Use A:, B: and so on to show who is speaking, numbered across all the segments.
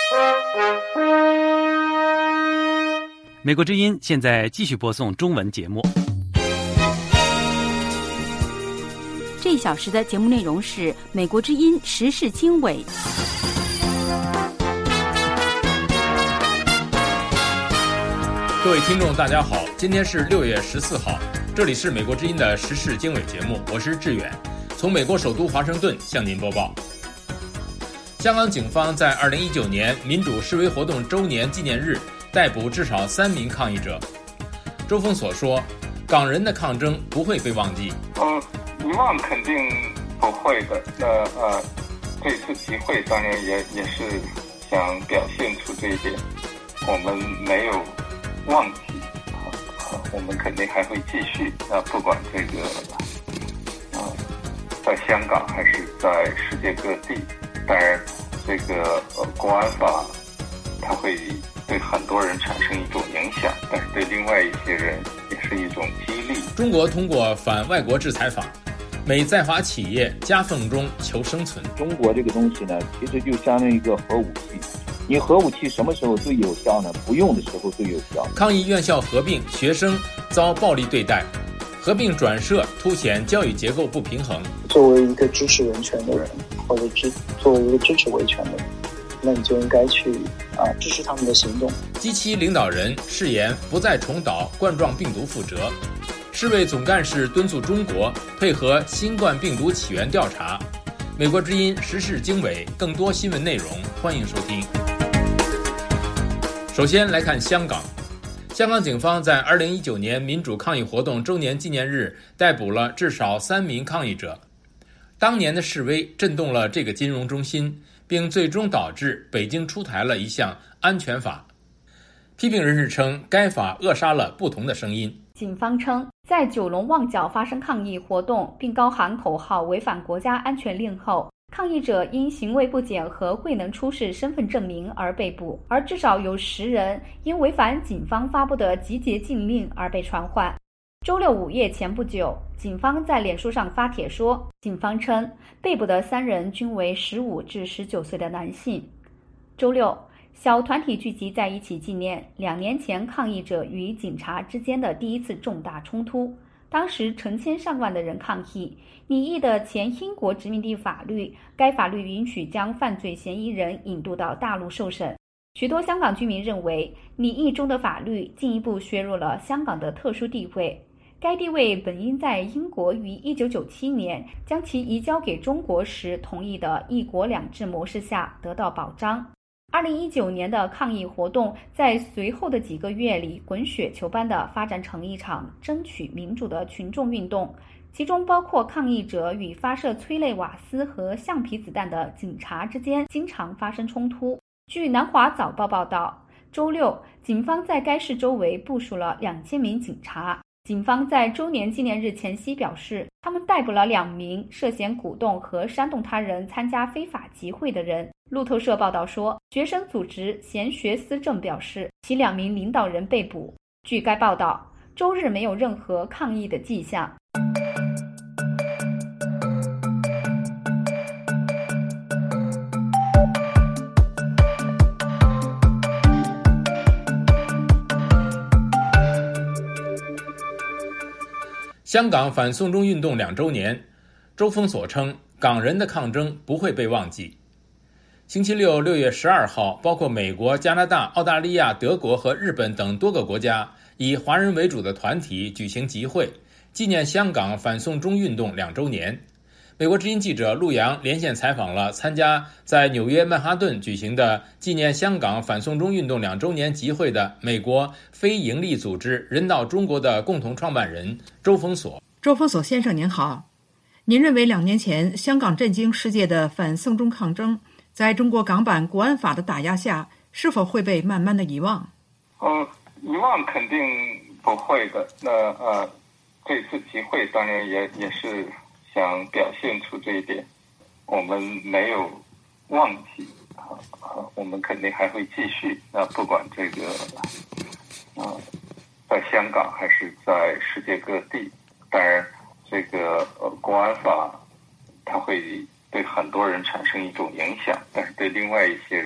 A: 美国之音现在继续播送中文节目。
B: 这一小时的节目内容是美国之音时事经纬。
C: 各位听众大家好，今天是6月14号，这里是美国之音的时事经纬节目，我是志远，从美国首都华盛顿向您播报。香港警方在2019年民主示威活动周年纪念日逮捕至少3名抗议者。周峰所说，港人的抗争不会被忘记。
D: 遗忘肯定不会的。这次集会当然也是想表现出这一点，我们没有忘记，我们肯定还会继续。不管这个在香港还是在世界各地，当然这个国安法它会对很多人产生一种影响，但是对另外一些人也是一种激励。
C: 中国通过反外国制裁法，美在华企业夹缝中求生存。
E: 中国这个东西呢，其实就相当于一个核武器。你核武器什么时候最有效呢？不用的时候最有效。
C: 抗议院校合并，学生遭暴力对待，合并转设凸显教育结构不平衡。
F: 作为一个支持人权的人，或者作为一个支持维权的人，那你就应该去支持他们的行动。
C: G7领导人誓言不再重蹈冠状病毒覆辙。世卫总干事敦促中国配合新冠病毒起源调查。美国之音时事经纬，更多新闻内容，欢迎收听。首先来看香港。香港警方在2019年民主抗议活动周年纪念日逮捕了至少3名抗议者。当年的示威震动了这个金融中心，并最终导致北京出台了一项安全法。批评人士称，该法扼杀了不同的声音。
B: 警方称，在九龙旺角发生抗议活动，并高喊口号违反国家安全令后，抗议者因行为不检和未能出示身份证明而被捕，而至少有10人因违反警方发布的集结禁令而被传唤。周六午夜前不久，警方在脸书上发帖说，警方称被捕的3人均为15至19岁的男性。周六，小团体聚集在一起纪念2年前抗议者与警察之间的第一次重大冲突。当时成千上万的人抗议拟议的前英国殖民地法律，该法律允许将犯罪嫌疑人引渡到大陆受审。许多香港居民认为，拟议中的法律进一步削弱了香港的特殊地位。该地位本应在英国于1997年将其移交给中国时同意的一国两制模式下得到保障。2019年的抗议活动在随后的几个月里滚雪球般地发展成一场争取民主的群众运动，其中包括抗议者与发射催泪瓦斯和橡皮子弹的警察之间经常发生冲突。据南华早报报道，周六，警方在该市周围部署了2000名警察。警方在周年纪念日前夕表示，他们逮捕了2名涉嫌鼓动和煽动他人参加非法集会的人。路透社报道说，学生组织闲学思政表示，其2名领导人被捕。据该报道，周日没有任何抗议的迹象。
C: 香港反送中运动2周年，周峰所称，港人的抗争不会被忘记。星期六6月12号，包括美国、加拿大、澳大利亚、德国和日本等多个国家以华人为主的团体举行集会，纪念香港反送中运动2周年。美国之音记者陆洋连线采访了参加在纽约曼哈顿举行的纪念香港反送中运动2周年集会的美国非营利组织人道中国的共同创办人周峰所。
G: 周峰所先生您好，您认为2年前香港震惊世界的反送中抗争，在中国港版国安法的打压下，是否会被慢慢的遗忘？
D: 遗忘肯定不会的。这次集会当然也是想表现出这一点，我们没有忘记，我们肯定还会继续。不管这个在香港还是在世界各地，当然这个国安法它会对很多人产生一种影响，但是对另外一些人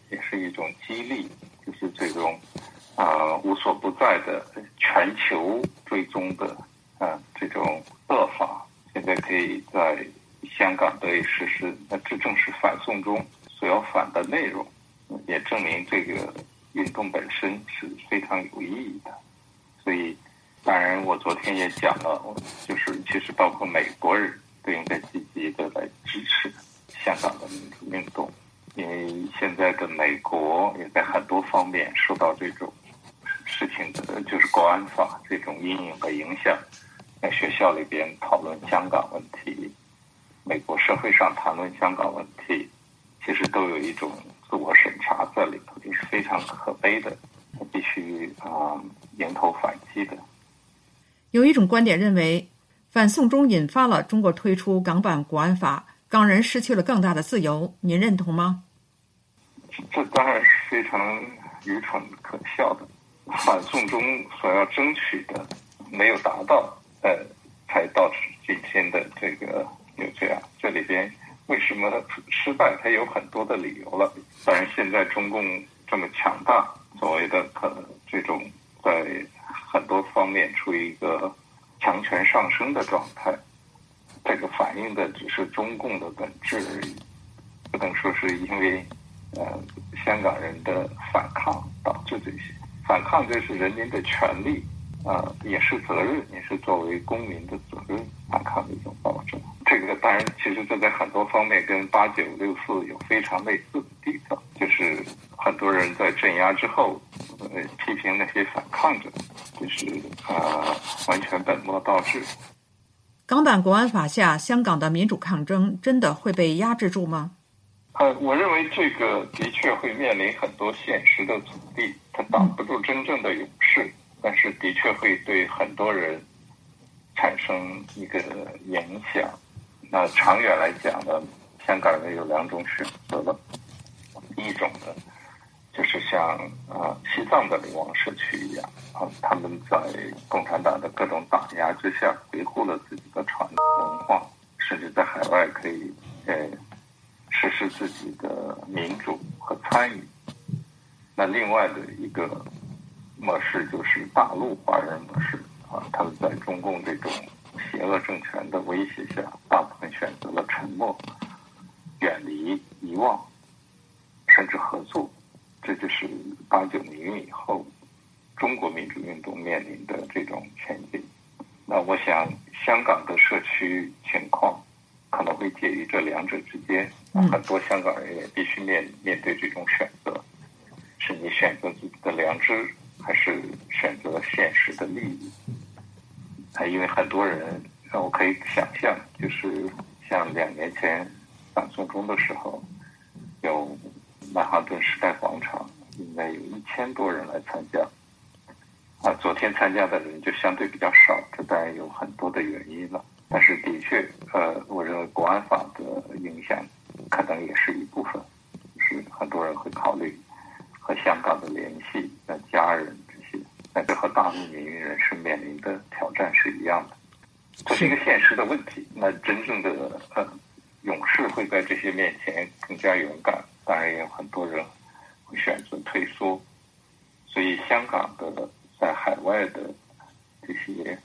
D: 也是一种激励，就是这种无所不在的全球追踪的这种恶法，现在可以在香港得以实施。那这正是反送中所要反的内容，也证明这个运动本身是非常有意义的。所以当然我昨天也讲了，就是其实包括美国人都应该积极的来支持香港的民主运动，因为现在的美国也在很多方面受到这种事情的，就是国安法这种阴影的影响，在学校里边讨论香港问题，美国社会上谈论香港问题，其实都有一种自我审查在里头，这是非常可悲的，必须迎头反击的。
G: 有一种观点认为，反送中引发了中国推出港版国安法，港人失去了更大的自由，您认同吗？
D: 这当然是非常愚蠢可笑的。反送中所要争取的没有达到，才导致今天的这个有这样。这里边为什么失败，它有很多的理由了。当然，现在中共这么强大，所谓的这种在很多方面处于一个强权上升的状态，这个反映的只是中共的本质而已，不能说是因为香港人的反抗导致这些。反抗这是人民的权利，也是责任，也是作为公民的责任，反抗的一种保证。这个当然，其实这在很多方面跟8964有非常类似的地方，就是很多人在镇压之后，批评那些反抗者，就是完全本末倒置。
G: 港版国安法下，香港的民主抗争真的会被压制住吗？
D: 我认为这个的确会面临很多现实的阻力，它挡不住真正的勇士，但是的确会对很多人产生一个影响。那长远来讲呢，香港人有两种选择了，一种呢就是像西藏的流亡社区一样，他们在共产党的各种打压之下，维护了自己的传统文化，甚至在海外可以实施自己的民主和参与。那另外的一个模式就是大陆华人模式，他们在中共这种邪恶政权的威胁下，大部分选择了沉默、远离、遗忘，甚至合作。这就是89民运以后中国民主运动面临的这种前景。那我想香港的社区情况可能会介于这两者之间，很多香港人也必须面对这种选择，是你选择自己的良知，还是选择现实的利益？因为很多人，我可以想象，就是像2年前反送中的时候，有曼哈顿时代广场应该有1000多人来参加，昨天参加的人就相对比较少，这当然有很多的原因了。但是的确，我认为国安法的影响可能也是一部分，就是很多人会考虑和香港的联系、家人这些，但这和大陆民运人士面临的挑战是一样的，这是一个现实的问题。那真正的勇士会在这些面前更加勇敢，当然也有很多人会选择退缩。所以香港的在海外的这些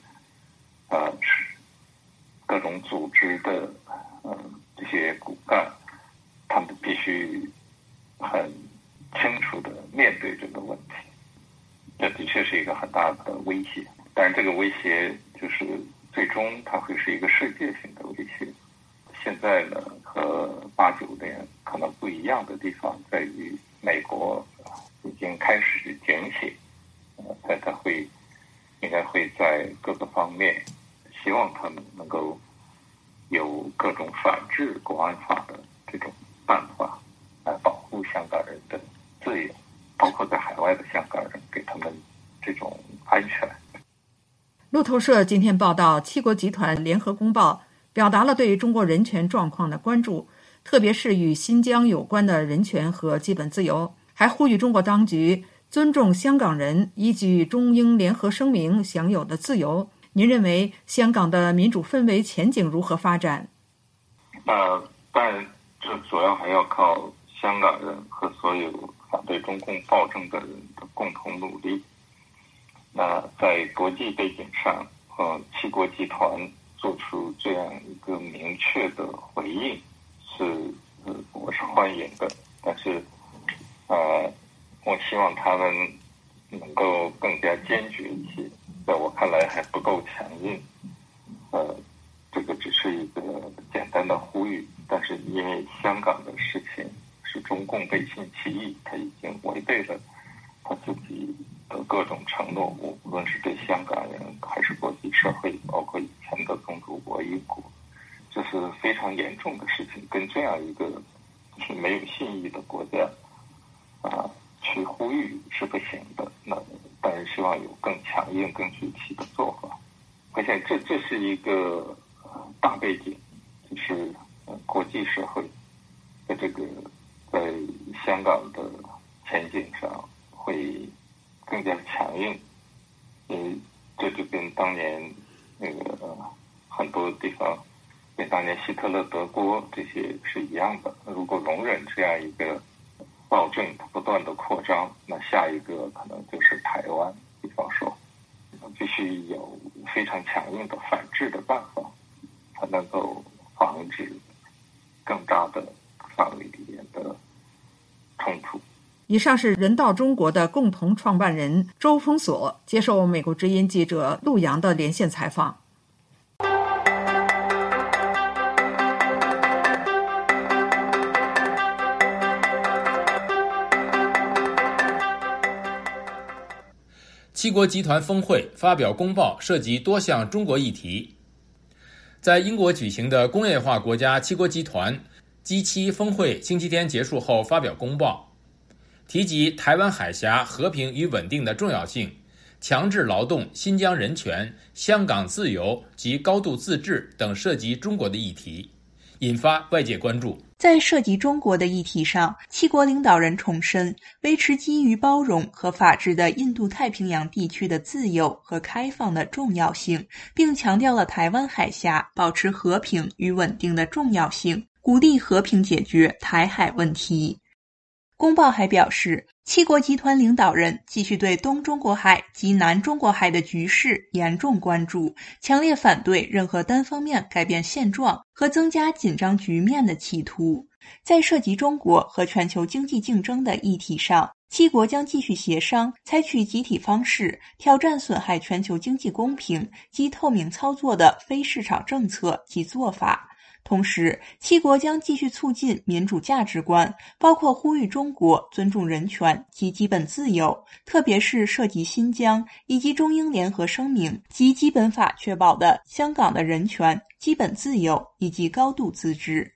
D: 各种组织的这些骨干，他们必须很清楚的面对这个问题。这的确是一个很大的威胁，但是这个威胁就是最终它会是一个世界性的威胁。现在呢，和89年可能不一样的地方在于，美国已经开始警醒，它应该会在各个方面，希望他们能够有各种反制国安法的这种办法，来保护香港人的自由，包括在海外的香港人，给他们这种安全。
G: 路透社今天报道，7国集团联合公报表达了对中国人权状况的关注，特别是与新疆有关的人权和基本自由，还呼吁中国当局尊重香港人依据中英联合声明享有的自由。您认为香港的民主氛围前景如何发展？
D: 当然，这主要还要靠香港人和所有反对中共暴政的人的共同努力。那在国际背景上，七国集团做出这样一个明确的回应，我是欢迎的。但是，我希望他们能够更加坚决一些，在我看来还不够强硬。这个只是一个简单的呼吁，但是因为香港的事情是中共背信弃义，他已经违背了他自己的各种承诺，无论是对香港人还是国际社会，包括以前的宗主国英国，这是非常严重的事情。跟这样一个没有信义的国家去呼吁是不行的。那当然希望有更强硬、更具体的做法。而且这是一个大背景，就是国际社会在在香港的前景上会更加强硬，这就跟当年很多地方跟当年希特勒德国这些是一样的。如果容忍这样一个暴政不断的扩张，那下一个可能就是台湾。比方说必须有非常强硬的反制的办法，才能够防止更大的范围里面的冲突。
G: 以上是人道中国的共同创办人周峰所接受美国之音记者陆洋的连线采访。
C: 七国集团峰会发表公报，涉及多项中国议题。在英国举行的工业化国家七国集团 G7 峰会星期天结束后发表公报，提及台湾海峡和平与稳定的重要性，强制劳动、新疆人权、香港自由及高度自治等涉及中国的议题，引发外界关注。
H: 在涉及中国的议题上，七国领导人重申维持基于包容和法治的印度太平洋地区的自由和开放的重要性，并强调了台湾海峡保持和平与稳定的重要性，鼓励和平解决台海问题。公报还表示，七国集团领导人继续对东中国海及南中国海的局势严重关注，强烈反对任何单方面改变现状和增加紧张局面的企图。在涉及中国和全球经济竞争的议题上，七国将继续协商，采取集体方式，挑战损害全球经济公平及透明操作的非市场政策及做法。同时，七国将继续促进民主价值观，包括呼吁中国尊重人权及基本自由，特别是涉及新疆以及中英联合声明及基本法确保的香港的人权、基本自由以及高度自治。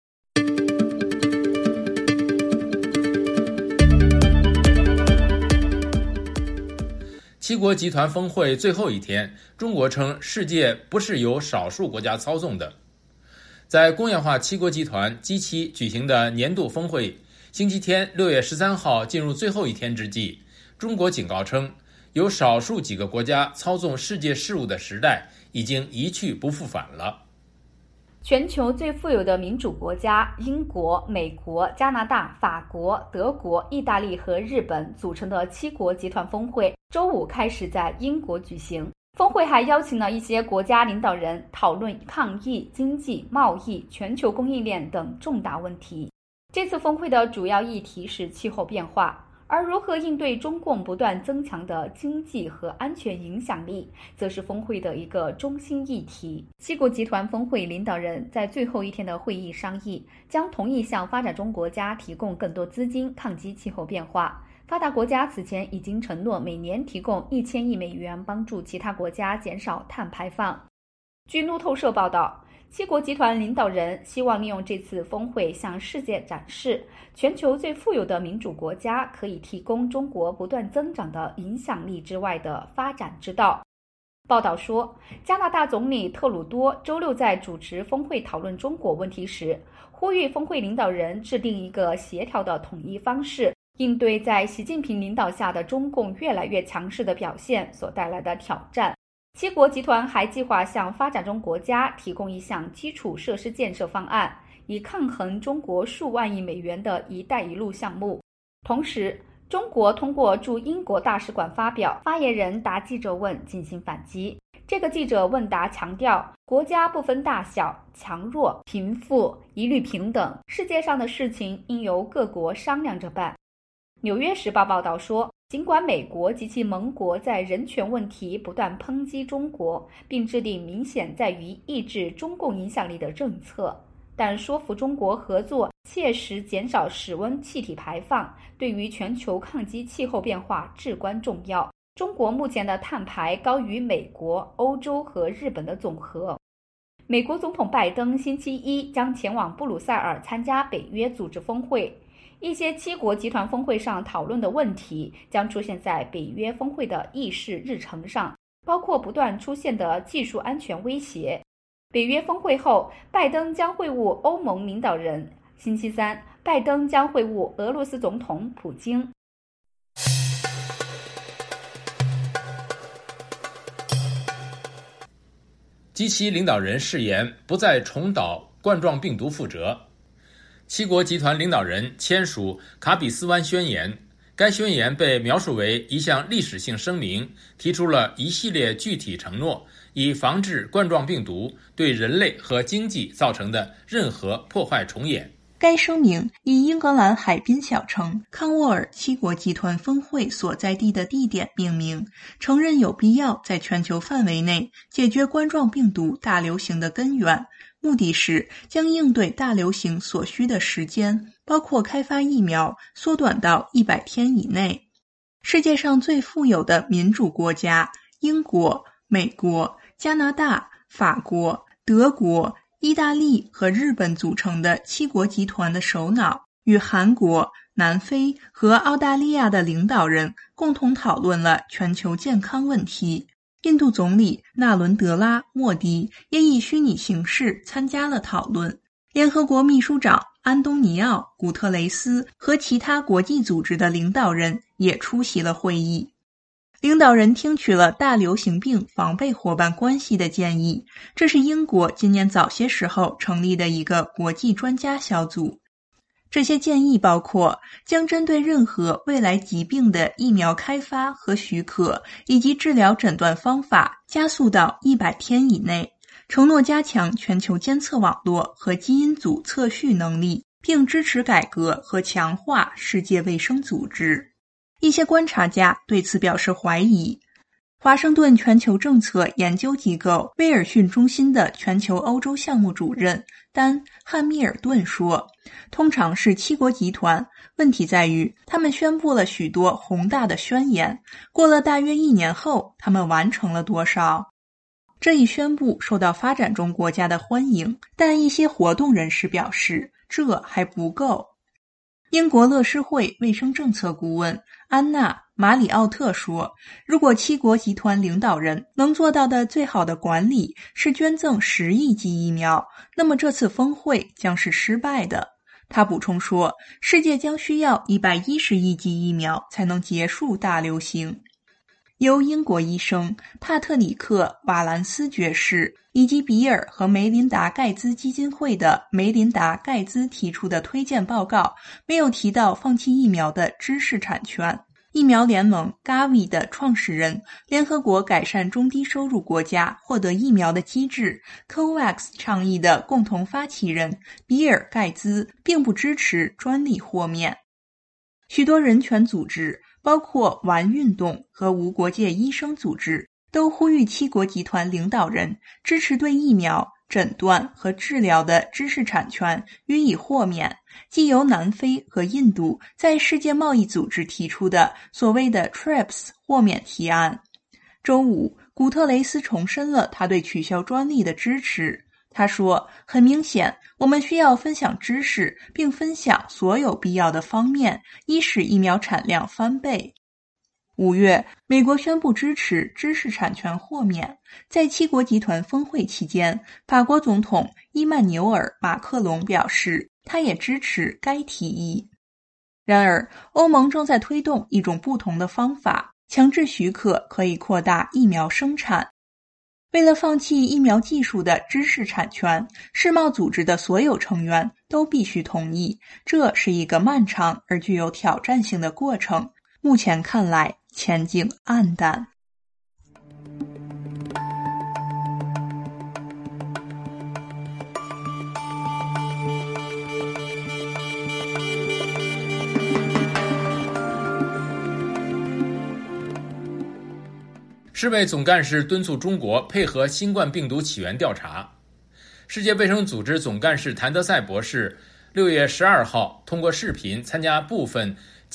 C: 七国集团峰会最后一天，中国称世界不是由少数国家操纵的。在工业化七国集团 G7 举行的年度峰会星期天6月13号进入最后一天之际，中国警告称，有少数几个国家操纵世界事务的时代已经一去不复返了。
B: 全球最富有的民主国家英国、美国、加拿大、法国、德国、意大利和日本组成的七国集团峰会周五开始在英国举行。峰会还邀请了一些国家领导人讨论抗疫、经济、贸易、全球供应链等重大问题。这次峰会的主要议题是气候变化，而如何应对中共不断增强的经济和安全影响力，则是峰会的一个中心议题。七国集团峰会领导人在最后一天的会议商议，将同意向发展中国家提供更多资金抗击气候变化。发达国家此前已经承诺每年提供1000亿美元，帮助其他国家减少碳排放。据路透社报道，七国集团领导人希望利用这次峰会向世界展示，全球最富有的民主国家可以提供中国不断增长的影响力之外的发展之道。报道说，加拿大总理特鲁多周六在主持峰会讨论中国问题时，呼吁峰会领导人制定一个协调的统一方式，应对在习近平领导下的中共越来越强势的表现所带来的挑战。七国集团还计划向发展中国家提供一项基础设施建设方案， 以抗衡中国数万亿美元的一带一路项目。同时，中国通过驻英国大使馆发表发言人答记者问进行反击。这个记者问答强调，国家不分大小、强弱、贫富，一律平等，世界上的事情应由各国商量着办。纽约时报报道说，尽管美国及其盟国在人权问题不断抨击中国，并制定明显在于抑制中共影响力的政策，但说服中国合作切实减少室温气体排放，对于全球抗击气候变化至关重要。中国目前的碳排高于美国、欧洲和日本的总和。美国总统拜登星期一将前往布鲁塞尔参加北约组织峰会，一些七国集团峰会上讨论的问题将出现在北约峰会的议事日程上，包括不断出现的技术安全威胁。北约峰会后，拜登将会晤欧盟领导人。星期三，拜登将会晤俄罗斯总统普京。
C: 及其领导人誓言不再重蹈冠状病毒覆辙。七国集团领导人签署卡比斯湾宣言，该宣言被描述为一项历史性声明，提出了一系列具体承诺，以防止冠状病毒对人类和经济造成的任何破坏重演。
H: 该声明以英格兰海滨小城康沃尔七国集团峰会所在地的地点命名，承认有必要在全球范围内解决冠状病毒大流行的根源，目的是将应对大流行所需的时间，包括开发疫苗，缩短到100天以内。世界上最富有的民主国家英国、美国、加拿大、法国、德国、意大利和日本组成的七国集团的首脑与韩国、南非和澳大利亚的领导人共同讨论了全球健康问题。印度总理纳伦德拉·莫迪也以虚拟形式参加了讨论。联合国秘书长安东尼奥·古特雷斯和其他国际组织的领导人也出席了会议。领导人听取了大流行病防备伙伴关系的建议，这是英国今年早些时候成立的一个国际专家小组。这些建议包括将针对任何未来疾病的疫苗开发和许可以及治疗诊断方法加速到100天以内，承诺加强全球监测网络和基因组测序能力，并支持改革和强化世界卫生组织。一些观察家对此表示怀疑。华盛顿全球政策研究机构威尔逊中心的全球欧洲项目主任丹·汉密尔顿说，通常是七国集团，问题在于他们宣布了许多宏大的宣言，过了大约1年后，他们完成了多少？这一宣布受到发展中国家的欢迎，但一些活动人士表示这还不够。英国乐施会卫生政策顾问安娜·马里奥特说，如果七国集团领导人能做到的最好的管理是捐赠10亿剂疫苗，那么这次峰会将是失败的。他补充说，世界将需要110亿剂疫苗才能结束大流行。由英国医生帕特里克·瓦兰斯爵士以及比尔和梅琳达·盖茨基金会的梅琳达·盖茨提出的推荐报告没有提到放弃疫苗的知识产权。疫苗联盟 Gavi 的创始人，联合国改善中低收入国家获得疫苗的机制 COVAX 倡议的共同发起人比尔·盖茨并不支持专利豁免。许多人权组织包括玩运动和无国界医生组织都呼吁七国集团领导人支持对疫苗、诊断和治疗的知识产权予以豁免，即由南非和印度在世界贸易组织提出的所谓的 TRIPS 豁免提案。周五，古特雷斯重申了他对取消专利的支持。他说，很明显，我们需要分享知识，并分享所有必要的方面，以使疫苗产量翻倍。5月，美国宣布支持知识产权豁免。在七国集团峰会期间，法国总统伊曼纽尔·马克龙表示，他也支持该提议。然而，欧盟正在推动一种不同的方法，强制许可可以扩大疫苗生产。为了放弃疫苗技术的知识产权，世贸组织的所有成员都必须同意。这是一个漫长而具有挑战性的过程，目前看来前景黯淡。
C: 世卫总干事敦促中国配合新冠病毒起源调查。世界卫生组织总干事谭德赛博士6月12号通过视频参加部分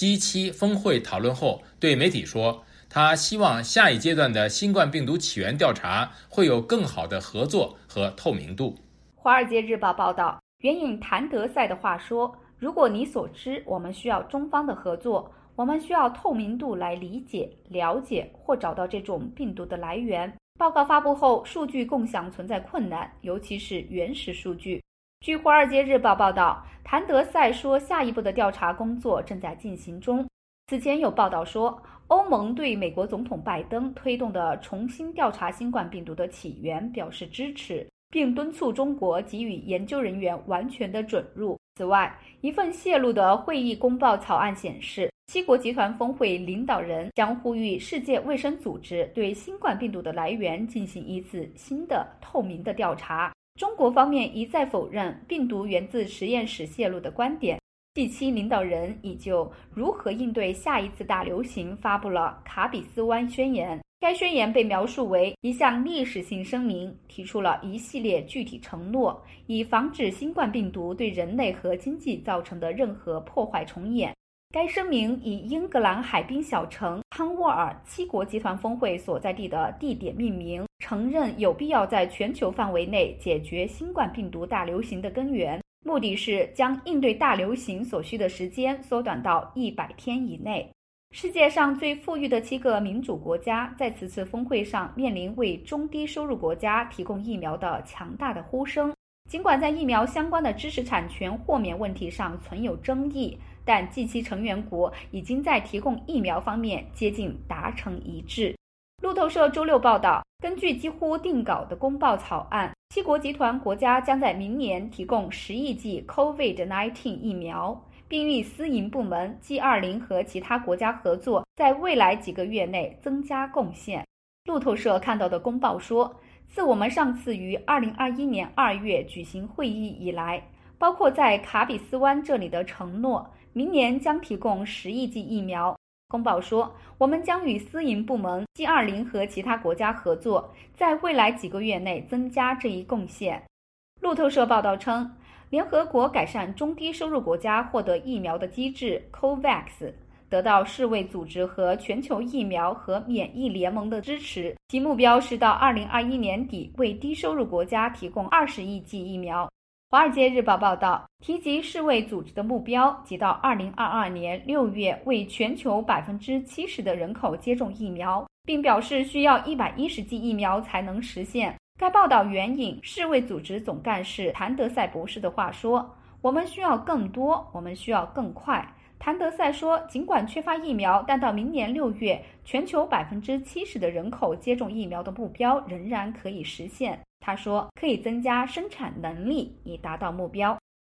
C: G7 峰会讨论后，对媒体说，他希望下一阶段的新冠病毒起源调查会有更好的合作和透明度。
B: 华尔街日报报道，援引谭德赛的话说，如果你所知，我们需要中方的合作，我们需要透明度来理解、了解或找到这种病毒的来源。报告发布后，数据共享存在困难，尤其是原始数据。据《华尔街日报》报道，谭德赛说，下一步的调查工作正在进行中。此前有报道说，欧盟对美国总统拜登推动的重新调查新冠病毒的起源表示支持，并敦促中国给予研究人员完全的准入。此外，一份泄露的会议公报草案显示，7国集团峰会领导人将呼吁世界卫生组织对新冠病毒的来源进行一次新的透明的调查。中国方面一再否认病毒源自实验室泄露的观点。G7领导人已就如何应对下一次大流行发布了卡比斯湾宣言。该宣言被描述为一项历史性声明，提出了一系列具体承诺，以防止新冠病毒对人类和经济造成的任何破坏重演。该声明以英格兰海滨小城康沃尔7国集团峰会所在地的地点命名，承认有必要在全球范围内解决新冠病毒大流行的根源，目的是将应对大流行所需的时间缩短到100天以内。世界上最富裕的7个民主国家在此次峰会上面临为中低收入国家提供疫苗的强大的呼声。尽管在疫苗相关的知识产权豁免问题上存有争议，但 G7 成员国已经在提供疫苗方面接近达成一致。路透社周六报道，根据几乎定稿的公报草案，7国集团国家将在明年提供10亿剂 COVID-19 疫苗，并与私营部门 G20 和其他国家合作，在未来几个月内增加贡献。路透社看到的公报说，自我们上次于2021年2月举行会议以来，包括在卡比斯湾这里的承诺，明年将提供10亿剂疫苗。公报说，我们将与私营部门 G20 和其他国家合作，在未来几个月内增加这一贡献。路透社报道称，联合国改善中低收入国家获得疫苗的机制 COVAX 得到世卫组织和全球疫苗和免疫联盟的支持，其目标是到2021年底为低收入国家提供20亿剂疫苗。华尔街日报报道，提及世卫组织的目标即到2022年6月为全球 70% 的人口接种疫苗，并表示需要110剂疫苗才能实现。该报道援引世卫组织总干事谭德赛博士的话说，我们需要更多，我们需要更快。谭德赛说，尽管缺乏疫苗，但到明年6月，全球 70% 的人口接种疫苗的目标仍然可以实现。他说，可以增加生产能力以达到目标。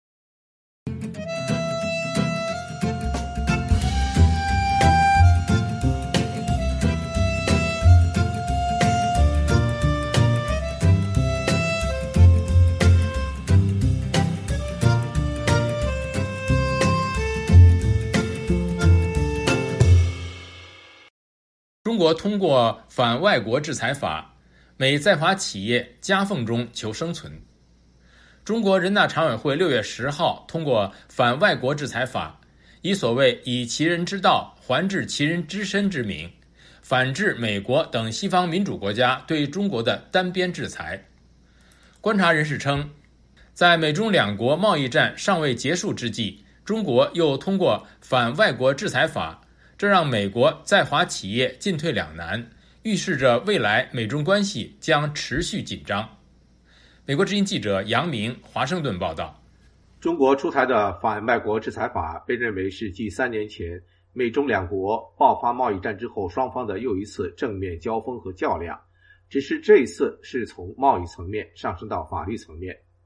C: 中国通过反外国制裁法，美在华企业夹缝中求生存。中国人大常委会6月10号通过反外国制裁法，以所谓以其人之道还治其人之身之名，反制美国等西方民主国家对中国的单边制裁。观察人士称，在美中两国贸易战尚未结束之际，中国又通过反外国制裁法，这让美国在华企业进退两难，预示着未来美中关系将持续紧张。美国之音记者杨明华盛顿报道，
I: 中国出台的反外国制裁法被认为是继3年前美中两国爆发贸易战之后双方的又一次正面交锋和较量，只是这一次是从贸易层面上升到法律层面。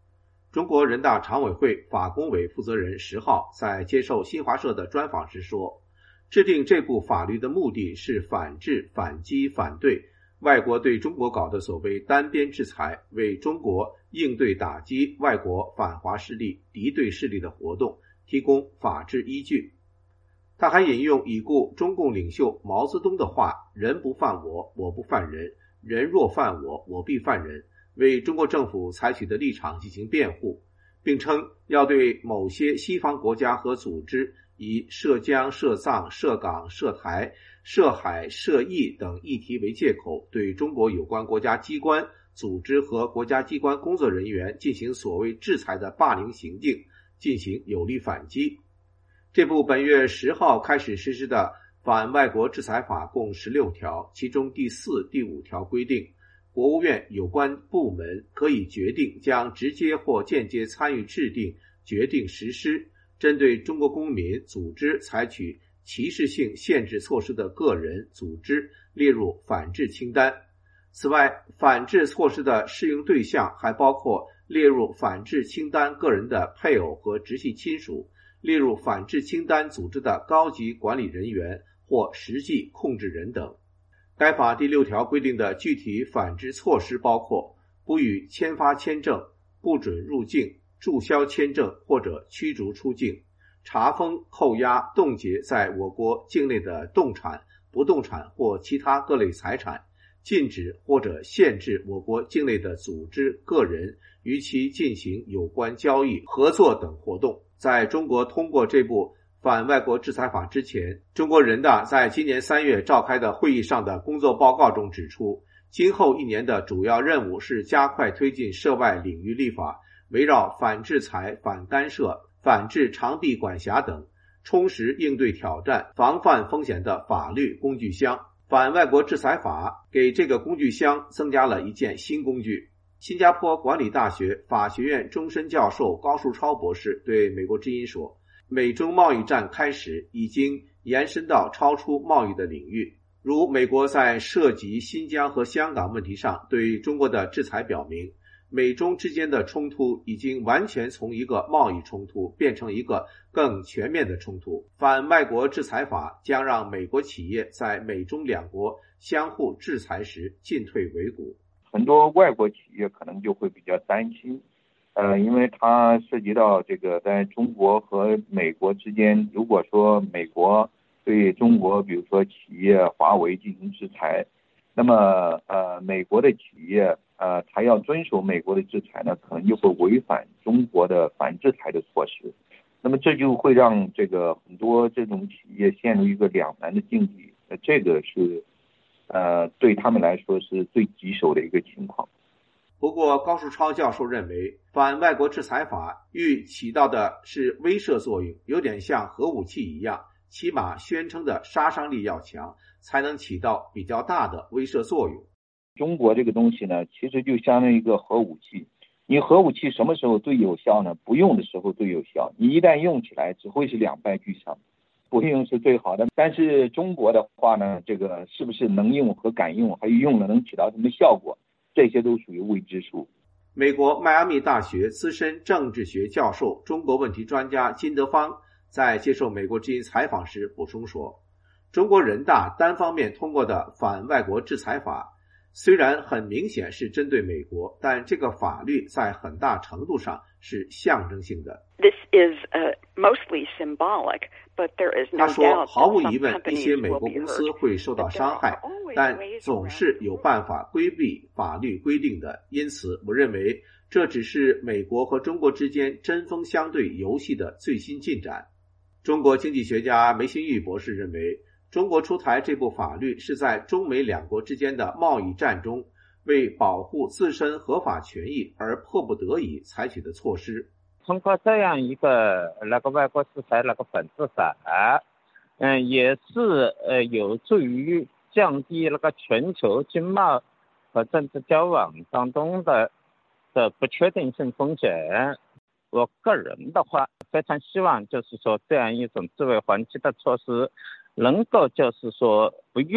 I: 中国人大常委会法工委负责人10号在接受新华社的专访时说，制定这部法律的目的是反制、反击、反对外国对中国搞的所谓单边制裁，为中国应对打击外国反华势力、敌对势力的活动提供法治依据。他还引用已故中共领袖毛泽东的话：“人不犯我，我不犯人；人若犯我，我必犯人。”为中国政府采取的立场进行辩护，并称要对某些西方国家和组织以涉疆、涉藏、涉港、涉台、涉海、涉疫等议题为借口，对中国有关国家机关、组织和国家机关工作人员进行所谓制裁的霸凌行径，进行有力反击。这部本月10号开始实施的反外国制裁法共16条，其中第4、第5条规定，国务院有关部门可以决定将直接或间接参与制定、决定实施针对中国公民、组织采取歧视性限制措施的个人、组织列入反制清单。此外，反制措施的适用对象还包括列入反制清单个人的配偶和直系亲属，列入反制清单组织的高级管理人员或实际控制人等。该法第6条规定的具体反制措施包括不予签发签证、不准入境、注销签证或者驱逐出境、查封、扣押、冻结在我国境内的动产、不动产或其他各类财产，禁止或者限制我国境内的组织、个人与其进行有关交易、合作等活动。在中国通过这部反外国制裁法之前，中国人大在今年3月召开的会议上的工作报告中指出，今后1年的主要任务是加快推进涉外领域立法，围绕反制裁、反干涉、反制长臂管辖等，充实应对挑战、防范风险的法律工具箱。反外国制裁法给这个工具箱增加了一件新工具。新加坡管理大学法学院终身教授高树超博士对美国之音说，美中贸易战开始已经延伸到超出贸易的领域，如美国在涉及新疆和香港问题上对中国的制裁表明，美中之间的冲突已经完全从一个贸易冲突变成一个更全面的冲突。反外国制裁法将让美国企业在美中两国相互制裁时进退维谷。
E: 很多外国企业可能就会比较担心，因为它涉及到这个在中国和美国之间，如果说美国对中国比如说企业华为进行制裁，那么美国的企业它要遵守美国的制裁呢，可能就会违反中国的反制裁的措施，那么这就会让这个很多这种企业陷入一个两难的境地，这个是对他们来说是最棘手的一个情况。
I: 不过高树超教授认为，反外国制裁法欲起到的是威慑作用，有点像核武器一样，起码宣称的杀伤力要强，才能起到比较大的威慑作用。
E: 中国这个东西呢，其实就相当于一个核武器。你核武器什么时候最有效呢？不用的时候最有效。你一旦用起来，只会是两败俱伤。不用是最好的，但是中国的话呢，这个是不是能用和敢用，还有用了能起到什么效果，这些都属于未知数。
I: 美国迈阿密大学资深政治学教授、中国问题专家金德芳在接受美国之音采访时补充说，中国人大单方面通过的反外国制裁法虽然很明显是针对美国，但这个法律在很大程度上是象征性的。
J: This is mostly symbolic, but there is no doubt that some companies will be hurt.
I: 他说，毫无疑问，一些美国公司会受到伤害，但总是有办法规避法律规定的。因此，我认为这只是美国和中国之间针锋相对游戏的最新进展。中国经济学家梅新玉博士认为，中国出台这部法律是在中美两国之间的贸易战中，为保护自身合法权益而迫不得已采取的措施。
K: 通过这样一个外国制裁反制法，也是有助于降低全球经贸和政治交往当中的不确定性风险。我个人的话，非常希望就是说这样一种自卫还击的措施能够就是说不用，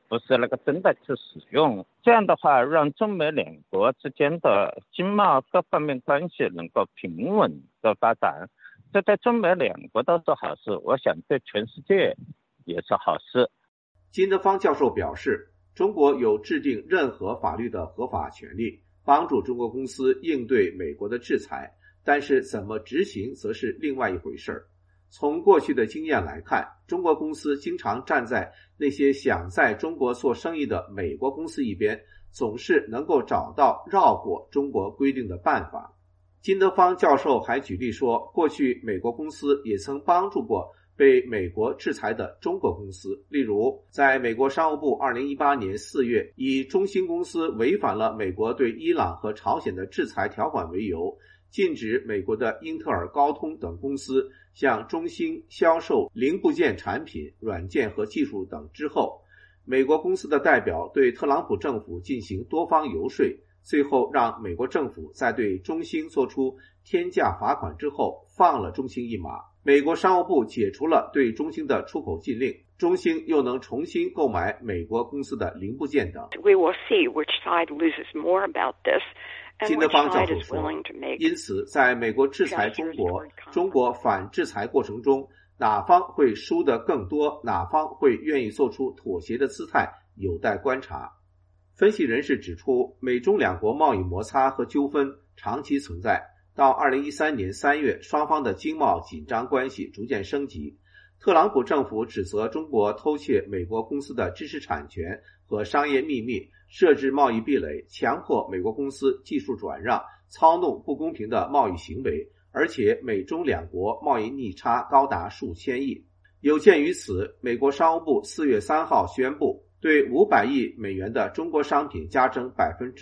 K: 不是真的去使用。这样的话，让中美两国之间的经贸各方面关系能够平稳的发展，这对中美两国都是好事，我想对全世界也是好事。
I: 金德芳教授表示，中国有制定任何法律的合法权利，帮助中国公司应对美国的制裁，但是怎么执行则是另外一回事。从过去的经验来看，中国公司经常站在那些想在中国做生意的美国公司一边，总是能够找到绕过中国规定的办法。金德芳教授还举例说，过去美国公司也曾帮助过被美国制裁的中国公司，例如在美国商务部2018年4月以中兴公司违反了美国对伊朗和朝鲜的制裁条款为由，禁止美国的英特尔、高通等公司向中兴销售零部件产品、软件和技术等之后，美国公司的代表对特朗普政府进行多方游说，最后让美国政府在对中兴做出天价罚款之后放了中兴一马。美国商务部解除了对中兴的出口禁令，中兴又能重新购买美国公司的零部件等。
J: We will see which side loses more about this.
I: 金德芳教授说，因此在美国制裁中国反制裁过程中，哪方会输得更多，哪方会愿意做出妥协的姿态，有待观察。分析人士指出，美中两国贸易摩擦和纠纷长期存在，到2013年3月，双方的经贸紧张关系逐渐升级。特朗普政府指责中国偷窃美国公司的知识产权和商业秘密，设置贸易壁垒，强迫美国公司技术转让，操弄不公平的贸易行为，而且美中两国贸易逆差高达数千亿。有鉴于此，美国商务部4月3号宣布对500亿美元的中国商品加征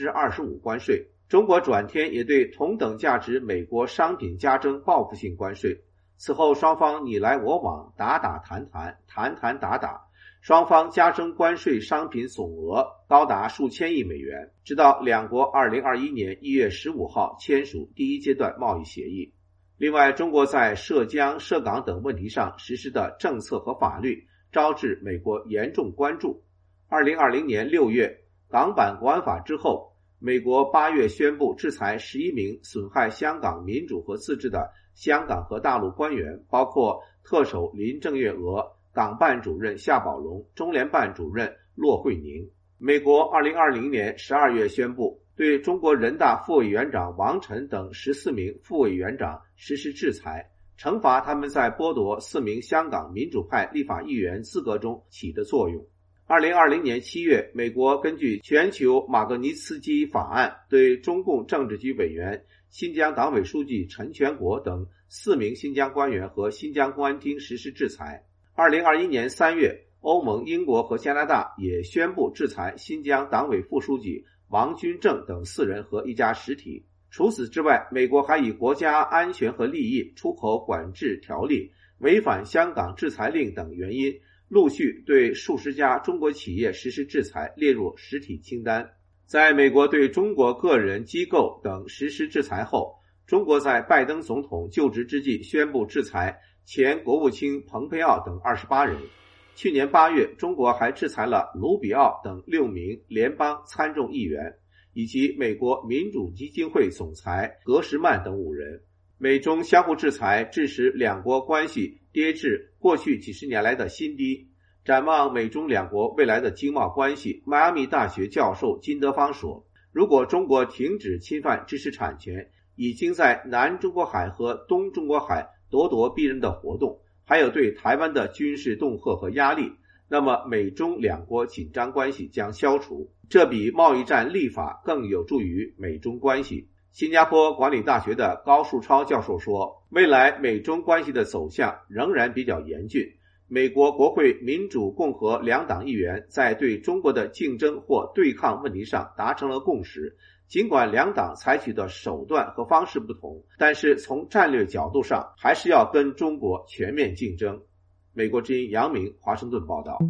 I: 25% 关税，中国转天也对同等价值美国商品加征报复性关税。此后双方你来我往，打打谈谈，谈谈打打，双方加征关税商品总额高达数千亿美元，直到两国2021年1月15号签署第一阶段贸易协议。另外，中国在涉疆、涉港等问题上实施的政策和法律招致美国严重关注。2020年6月港版国安法之后，美国8月宣布制裁11名损害香港民主和自治的香港和大陆官员，包括特首林郑月娥、港办主任夏宝龙、中联办主任骆惠宁。美国2020年12月宣布对中国人大副委员长王晨等14名副委员长实施制裁，惩罚他们在剥夺4名香港民主派立法议员资格中起的作用。2020年7月，美国根据全球马格尼茨基法案，对中共政治局委员、新疆党委书记陈全国等4名新疆官员和新疆公安厅实施制裁。2021年3月，欧盟、英国和加拿大也宣布制裁新疆党委副书记王军正等4人和一家实体。除此之外，美国还以国家安全和利益、出口管制条例、违反香港制裁令等原因，陆续对数十家中国企业实施制裁，列入实体清单。在美国对中国个人、机构等实施制裁后，中国在拜登总统就职之际宣布制裁前国务卿蓬佩奥等28人。去年8月，中国还制裁了卢比奥等6名联邦参众议员，以及美国民主基金会总裁格什曼等5人。美中相互制裁，致使两国关系跌至过去几十年来的新低。展望美中两国未来的经贸关系，迈阿密大学教授金德芳说，如果中国停止侵犯知识产权，已经在南中国海和东中国海咄咄逼人的活动，还有对台湾的军事恫吓和压力，那么美中两国紧张关系将消除，这比贸易战立法更有助于美中关系。新加坡管理大学的高树超教授说，未来美中关系的走向仍然比较严峻。美国国会民主共和两党议员在对中国的竞争或对抗问题上达成了共识，尽管两党采取的手段和方式不同，但是从战略角度上还是要跟中国全面竞争。美国之音杨明华盛顿报道。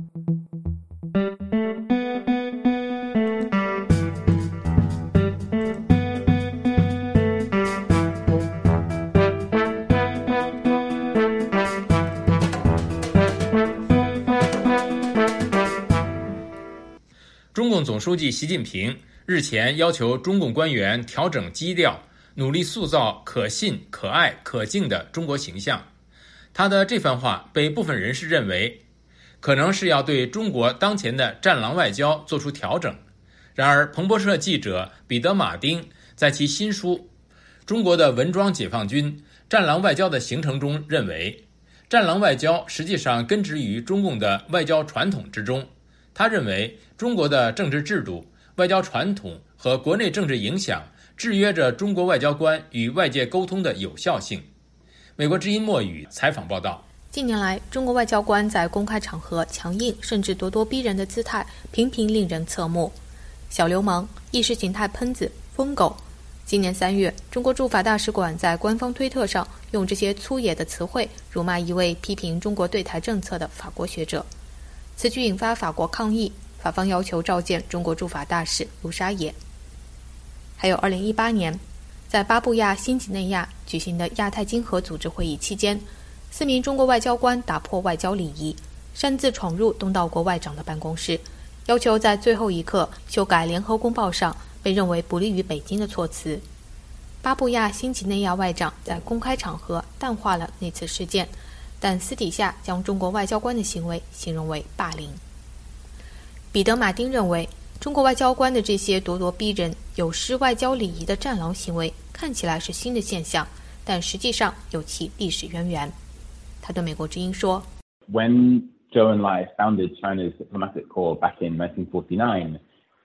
C: 中共总书记习近平日前要求中共官员调整基调，努力塑造可信、可爱、可敬的中国形象。他的这番话被部分人士认为，可能是要对中国当前的战狼外交做出调整。然而，彭博社记者彼得·马丁在其新书《中国的文装解放军：战狼外交的形成》中认为，战狼外交实际上根植于中共的外交传统之中。他认为，中国的政治制度、外交传统和国内政治影响制约着中国外交官与外界沟通的有效性。美国之音莫语采访报道。
L: 近年来，中国外交官在公开场合强硬甚至咄咄逼人的姿态频频令人侧目。小流氓、意识形态喷子、疯狗。今年3月，中国驻法大使馆在官方推特上用这些粗野的词汇辱骂一位批评中国对台政策的法国学者。此举引发法国抗议，法方要求召见中国驻法大使卢沙野。还有2018年，在巴布亚新几内亚举行的亚太经合组织会议期间，4名中国外交官打破外交礼仪，擅自闯入东道国外长的办公室，要求在最后一刻修改联合公报上被认为不利于北京的措辞。巴布亚新几内亚外长在公开场合淡化了那次事件，但私底下将中国外交官的行为形容为霸凌。彼得·马丁认为，中国外交官的这些咄咄逼人、有失外交礼仪的战狼行为看起来是新的现象，但实际上有其历史渊源。他对美国之音说
M: ：“When Zhou Enlai founded China's diplomatic corps back in 1949,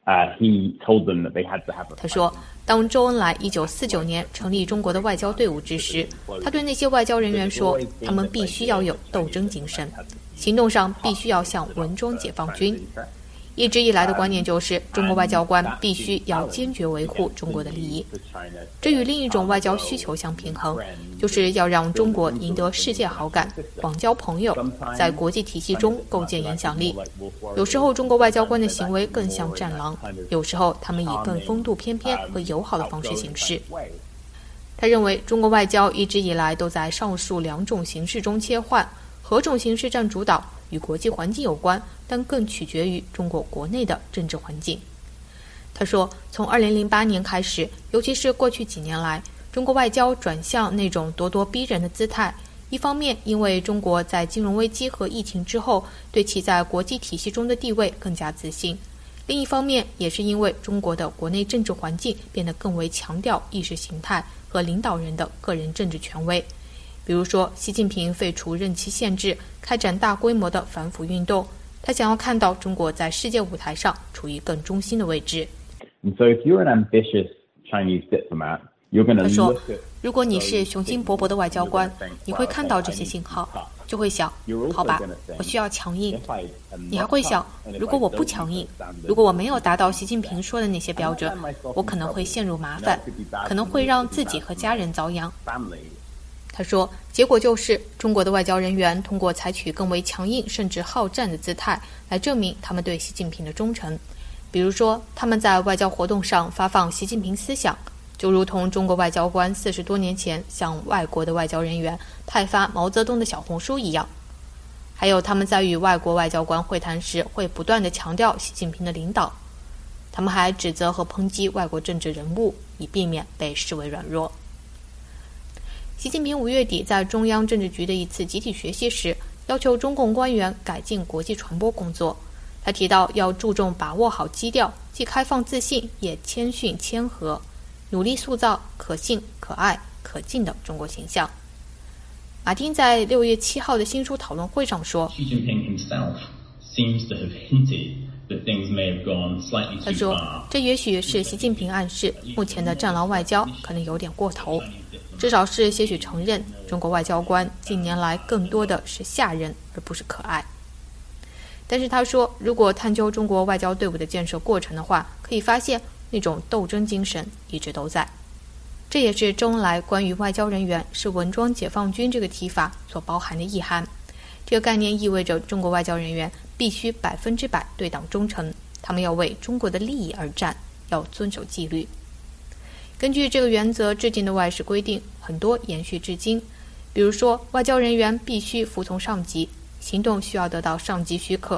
M: he told them that they had to have a...”
L: 他说，当周恩来1949年成立中国的外交队伍之时，他对那些外交人员说，他们必须要有斗争精神，行动上必须要像文装解放军。一直以来的观念就是，中国外交官必须要坚决维护中国的利益。这与另一种外交需求相平衡，就是要让中国赢得世界好感，广交朋友，在国际体系中构建影响力。有时候中国外交官的行为更像战狼，有时候他们以更风度翩翩和友好的方式行事。他认为，中国外交一直以来都在上述2种形式中切换，何种形式占主导与国际环境有关，但更取决于中国国内的政治环境。他说，从2008年开始，尤其是过去几年来，中国外交转向那种咄咄逼人的姿态。一方面，因为中国在金融危机和疫情之后，对其在国际体系中的地位更加自信；另一方面，也是因为中国的国内政治环境变得更为强调意识形态和领导人的个人政治权威。比如说，习近平废除任期限制，开展大规模的反腐运动，他想要看到中国在世界舞台上处于更中心的位置。
M: So if you're an ambitious Chinese diplomat, you're going to
L: 他说，如果你是雄心勃勃的外交官，你会看到这些信号，就会想，好吧，我需要强硬。你还会想，如果我不强硬，如果我没有达到习近平说的那些标准，我可能会陷入麻烦，可能会让自己和家人遭殃。他说，结果就是中国的外交人员通过采取更为强硬甚至好战的姿态来证明他们对习近平的忠诚。比如说，他们在外交活动上发放习近平思想，就如同中国外交官40多年前向外国的外交人员派发毛泽东的小红书一样。还有他们在与外国外交官会谈时会不断地强调习近平的领导。他们还指责和抨击外国政治人物，以避免被视为软弱。习近平5月底在中央政治局的一次集体学习时，要求中共官员改进国际传播工作。他提到要注重把握好基调，既开放自信，也谦逊谦和，努力塑造可信、可爱、可敬的中国形象。马丁在6月7号的新书讨论会上说，他说，这也许是习近平暗示，目前的战狼外交可能有点过头，至少是些许承认中国外交官近年来更多的是吓人而不是可爱。但是他说，如果探究中国外交队伍的建设过程的话，可以发现那种斗争精神一直都在。这也是周恩来关于外交人员是文装解放军这个提法所包含的意涵。这个概念意味着中国外交人员必须100%对党忠诚，他们要为中国的利益而战，要遵守纪律。根据这个原则制定的外事规定，很多延续至今。比如说，外交人员必须服从上级，行动需要得到上级许可，他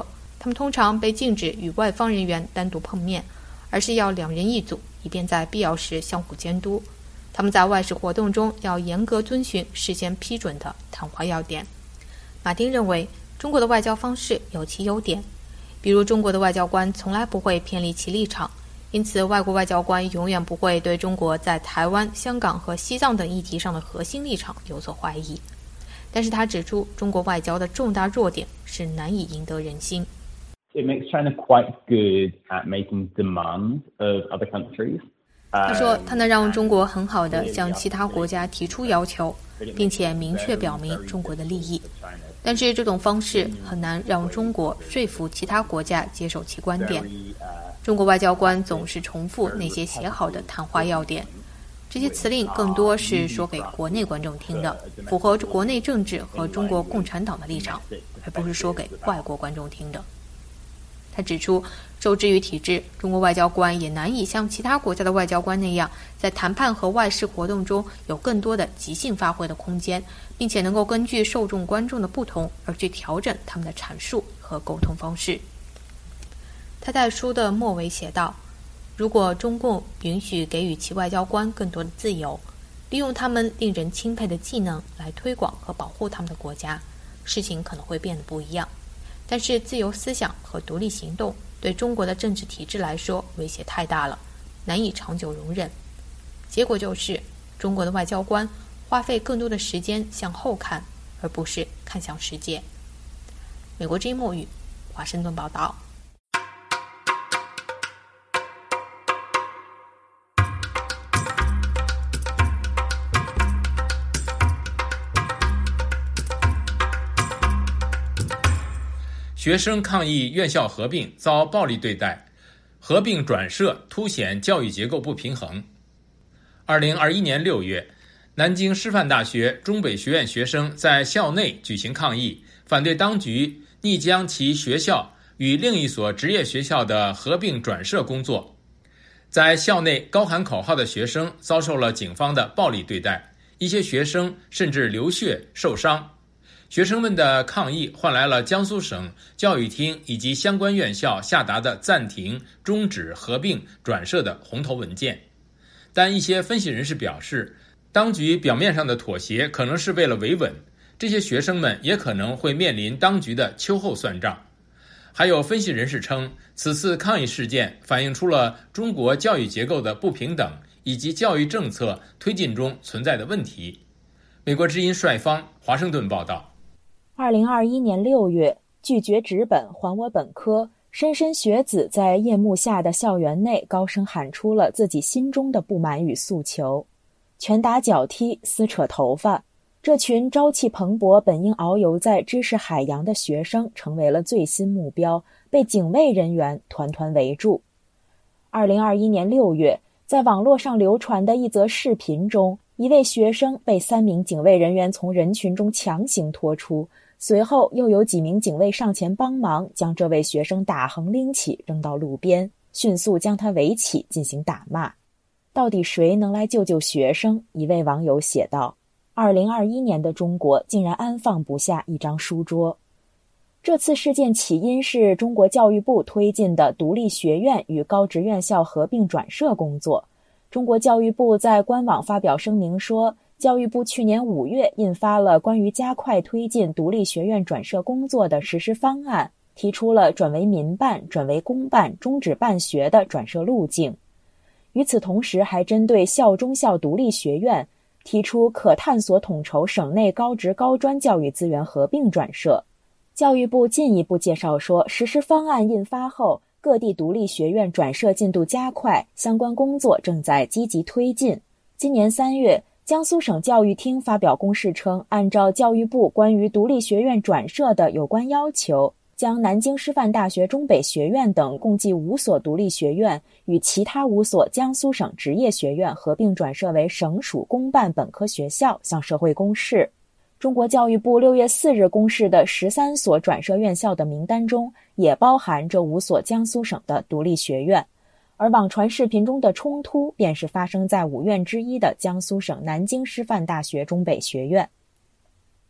L: 他们通常被禁止与外方人员单独碰面，而是要2人一组，以便在必要时相互监督。他们在外事活动中要严格遵循事先批准的谈话要点。马丁认为，中国的外交方式有其优点，比如中国的外交官从来不会偏离其立场，因此外国外交官永远不会对中国在台湾、香港和西藏等议题上的核心立场有所怀疑。但是他指出，中国外交的重大弱点是难以赢得人心。
M: It makes China quite good at making demands of other countries.
L: 他说，他能让中国很好地向其他国家提出要求，并且明确表明中国的利益。但是这种方式很难让中国说服其他国家接受其观点。中国外交官总是重复那些写好的谈话要点，这些辞令更多是说给国内观众听的，符合国内政治和中国共产党的立场，而不是说给外国观众听的。他指出，受制于体制，中国外交官也难以像其他国家的外交官那样，在谈判和外事活动中有更多的即兴发挥的空间，并且能够根据受众观众的不同而去调整他们的阐述和沟通方式。他在书的末尾写道，如果中共允许给予其外交官更多的自由，利用他们令人钦佩的技能来推广和保护他们的国家，事情可能会变得不一样。但是自由思想和独立行动对中国的政治体制来说威胁太大了，难以长久容忍。结果就是中国的外交官花费更多的时间向后看，而不是看向世界。美国之音墨语，华盛顿报道。
C: 学生抗议院校合并遭暴力对待，合并转设凸显教育结构不平衡。2021年6月，南京师范大学中北学院学生在校内举行抗议，反对当局拟将其学校与另一所职业学校的合并转设工作。在校内高喊口号的学生遭受了警方的暴力对待，一些学生甚至流血受伤。学生们的抗议换来了江苏省教育厅以及相关院校下达的暂停、终止合并转设的红头文件。但一些分析人士表示，当局表面上的妥协可能是为了维稳，这些学生们也可能会面临当局的秋后算账。还有分析人士称，此次抗议事件反映出了中国教育结构的不平等以及教育政策推进中存在的问题。美国之音帅方，华盛顿报道。
N: 2021年6月，拒绝纸本还我本科，莘莘学子在夜幕下的校园内高声喊出了自己心中的不满与诉求。拳打脚踢，撕扯头发，这群朝气蓬勃本应遨游在知识海洋的学生成为了最新目标，被警卫人员团团围住。2021年6月，在网络上流传的一则视频中，一位学生被3名警卫人员从人群中强行拖出，随后又有几名警卫上前帮忙，将这位学生打横拎起扔到路边，迅速将他围起进行打骂。到底谁能来救救学生？一位网友写道，2021年的中国竟然安放不下一张书桌。这次事件起因是中国教育部推进的独立学院与高职院校合并转设工作。中国教育部在官网发表声明说，教育部去年5月印发了关于加快推进独立学院转设工作的实施方案，提出了转为民办、转为公办、终止办学的转设路径。与此同时，还针对校中校独立学院提出可探索统筹省内高职高专教育资源合并转设。教育部进一步介绍说，实施方案印发后，各地独立学院转设进度加快，相关工作正在积极推进。今年3月，江苏省教育厅发表公示称，按照教育部关于独立学院转设的有关要求，将南京师范大学中北学院等共计5所独立学院与其他5所江苏省职业学院合并转设为省属公办本科学校，向社会公示。中国教育部6月4日公示的13所转设院校的名单中，也包含这5所江苏省的独立学院。而网传视频中的冲突便是发生在5院之一的江苏省南京师范大学中北学院。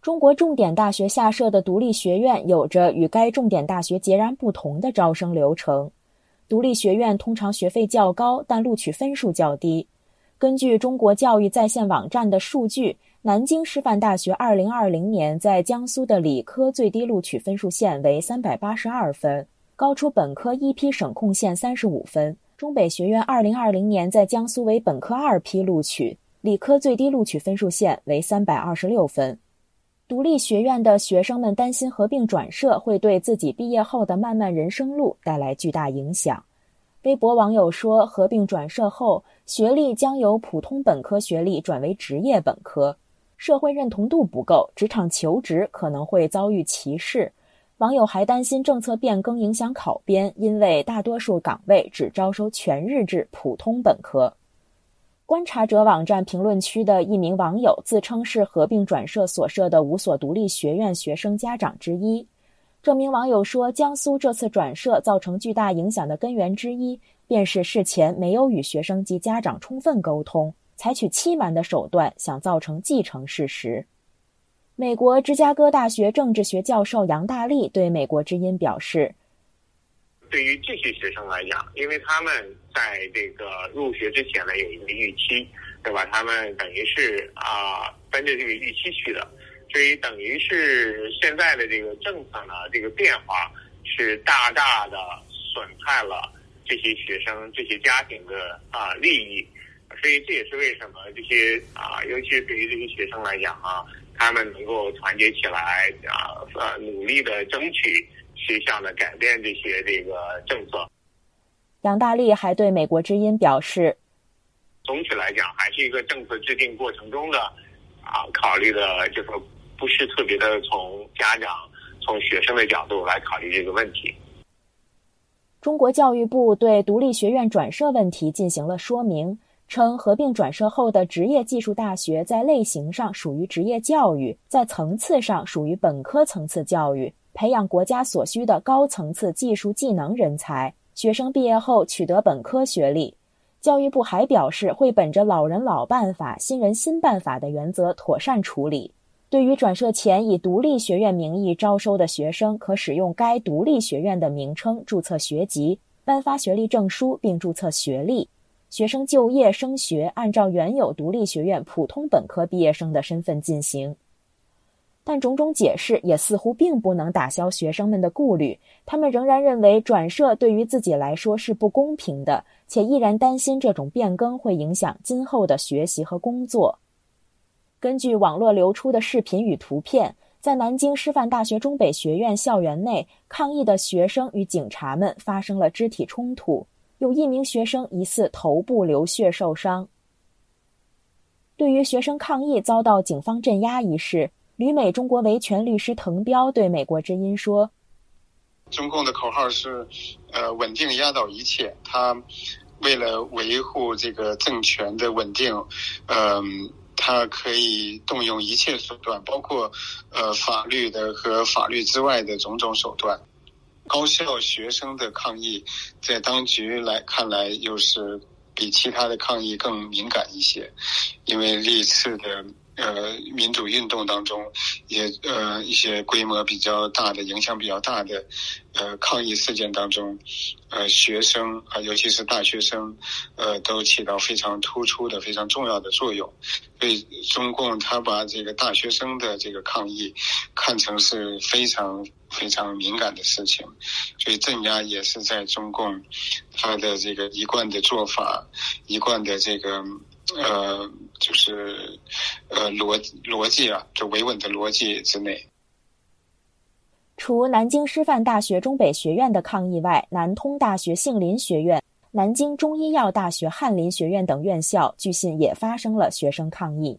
N: 中国重点大学下设的独立学院有着与该重点大学截然不同的招生流程。独立学院通常学费较高，但录取分数较低。根据中国教育在线网站的数据，南京师范大学2020年在江苏的理科最低录取分数线为382分，高出本科一批省控线35分。中北学院2020年在江苏为本科2批录取，理科最低录取分数线为326分。独立学院的学生们担心合并转社会对自己毕业后的漫漫人生路带来巨大影响。微博网友说，合并转社后，学历将由普通本科学历转为职业本科，社会认同度不够，职场求职可能会遭遇歧视。网友还担心政策变更影响考编，因为大多数岗位只招收全日制普通本科。观察者网站评论区的一名网友自称是合并转社所设的5所独立学院学生家长之一。这名网友说，江苏这次转社造成巨大影响的根源之一，便是事前没有与学生及家长充分沟通，采取欺瞒的手段，想造成既成事实。美国芝加哥大学政治学教授杨大力对美国之音表示，
O: 对于这些学生来讲，因为他们在这个入学之前呢有一个预期，对吧？他们等于是奔着这个预期去的，所以等于是现在的这个政策呢，这个变化是大大的损害了这些学生、这些家庭的利益，所以这也是为什么这些尤其是对于这些学生来讲他们能够团结起来努力的争取学校的改变这些这个政策。
N: 杨大力还对美国之音表示，
O: 总体来讲还是一个政策制定过程中的考虑的，就是不是特别的从家长、从学生的角度来考虑这个问题。
N: 中国教育部对独立学院转社问题进行了说明，称合并转社后的职业技术大学在类型上属于职业教育，在层次上属于本科层次教育，培养国家所需的高层次技术技能人才，学生毕业后取得本科学历。教育部还表示，会本着老人老办法、新人新办法的原则妥善处理。对于转社前以独立学院名义招收的学生，可使用该独立学院的名称注册学籍，颁发学历证书并注册学历。学生就业升学按照原有独立学院普通本科毕业生的身份进行。但种种解释也似乎并不能打消学生们的顾虑，他们仍然认为转社对于自己来说是不公平的，且依然担心这种变更会影响今后的学习和工作。根据网络流出的视频与图片，在南京师范大学中北学院校园内，抗议的学生与警察们发生了肢体冲突，有1名学生疑似头部流血受伤。对于学生抗议遭到警方镇压一事，旅美中国维权律师滕彪对美国之音说，
P: 中共的口号是稳定压倒一切，他为了维护这个政权的稳定他可以动用一切手段，包括法律的和法律之外的种种手段。高校学生的抗议在当局看来又是比其他的抗议更敏感一些，因为历次的民主运动当中也一些规模比较大的、影响比较大的抗议事件当中，学生尤其是大学生都起到非常突出的、非常重要的作用。所以中共他把这个大学生的这个抗议看成是非常非常敏感的事情，所以镇压也是在中共他的这个一贯的做法、一贯的这个就是逻辑就维稳的逻辑之内。
N: 除南京师范大学中北学院的抗议外，南通大学杏林学院、南京中医药大学翰林学院等院校据信也发生了学生抗议。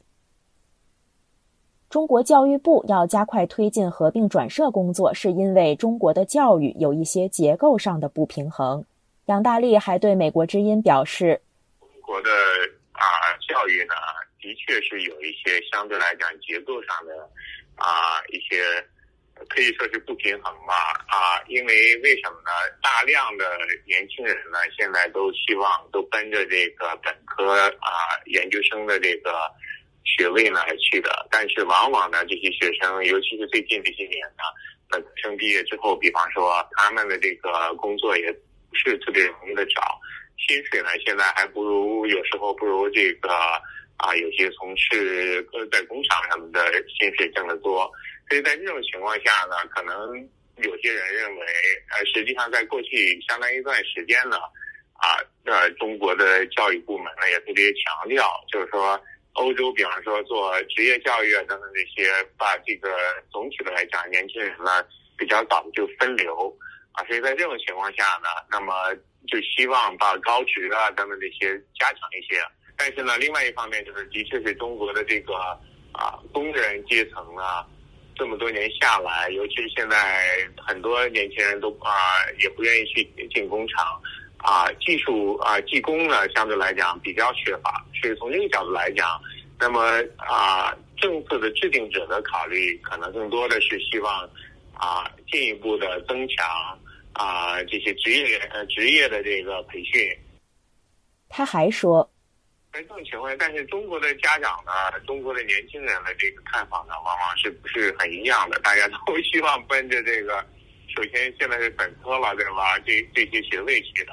N: 中国教育部要加快推进合并转社工作，是因为中国的教育有一些结构上的不平衡。杨大力还对美国之音表示，
O: 中国的教育呢，的确是有一些相对来讲结构上的一些可以说是不平衡吧因为为什么呢？大量的年轻人呢，现在都希望都奔着这个本科研究生的这个学位呢而去的。但是往往呢，这些学生，尤其是最近这些年呢，本科生毕业之后，比方说他们的这个工作也不是特别容易的找，薪水呢现在还不如，有时候不如这个有些从事在工厂什么的薪水挣得多。所以在这种情况下呢，可能有些人认为，实际上在过去相当一段时间呢，中国的教育部门呢也特别强调，就是说欧洲比方说做职业教育等等这些，把这个总体的来讲，年轻人呢比较早就分流所以在这种情况下呢，那么就希望把高职等等这些加强一些。但是呢，另外一方面就是，的确是中国的这个工人阶层呢，这么多年下来，尤其是现在很多年轻人都也不愿意去进工厂技术技工呢相对来讲比较缺乏。所以从这个角度来讲，那么政策的制定者的考虑可能更多的是希望进一步的增强这些职业的这个培训。
N: 他还说，
O: 在这种情况下，但是中国的家长呢，中国的年轻人的这个看法呢，往往是不是很一样的？大家都希望奔着这个，首先现在是本科了，对吧？这些学位去的。